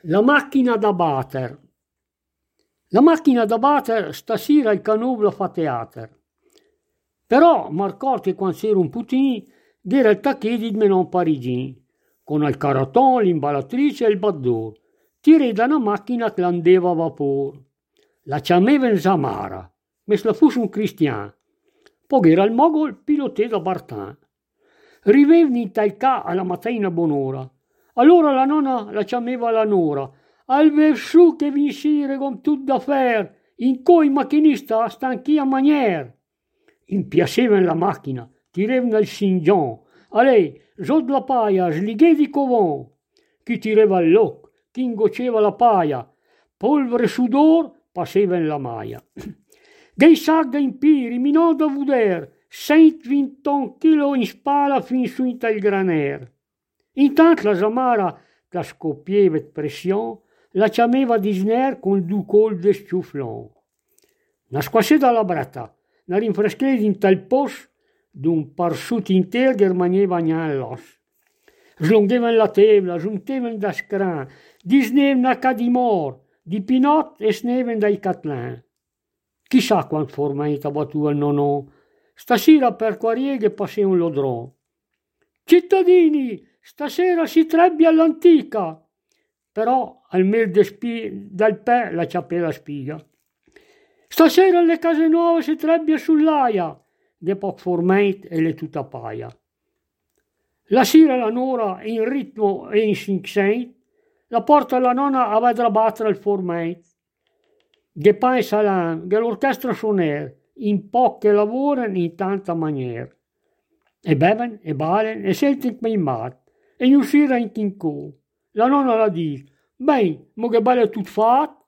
La macchina da batter. La macchina da batter stasera il canovlo fa teatro. Però m'accorti quando c'era un putin dire il tacchedi di menon parigin, con il caraton, l'imballatrice e il baddor. Tirei da una macchina che andava a vapore. La chiamavano Samara, ma se la fosse un cristiano. Poi era il mogol piloté da Bartin. Rivevni in talcà alla mattina buon'ora. Allora la nonna la chiamava la nora. Al verso che vincire con tutto da fer, in cui il macchinista stanchia manier. Impiacevano la macchina, tirevano il singion. A lei, sotto la paia, slighe di covon. Chi tirava il loc, chi ingoceva la paia. Polvere sudor, passeva in la maia. Dei sagga in piri, minò da vuder, 120 kg in spalla fin su in il graner. Intanto la Samara, che scoppieva di pressione, la chiamava di sner con due col de sciufflon. Una squassetta alla brata, una rinfrescata in tal posto, d'un parsuto intero che rimaneva l'os. Slunghevano la tavola, giuntevano da scran, disnevano a cadimor, di pinot e snevano dai catlin. Chissà quanto formaita battua il nonò. Stasera per Quarieghe passè un lodron. Cittadini, stasera si trebbia all'antica. Però al mel dal pè la ciapella spiga. Stasera alle case nuove si trebbia sull'aia, de poc formait e le tutta paia. La sera la nora in ritmo e in sinxent, la porta la nonna a vedere battere il formait. Che pa e salam, che l'orchestra suoner, in poche lavorano in tanta maniera. E beven, e balen, e sentono come in mat, e non uscire in tincò. La nonna la dice, beh, mo che bello è tutto fatto.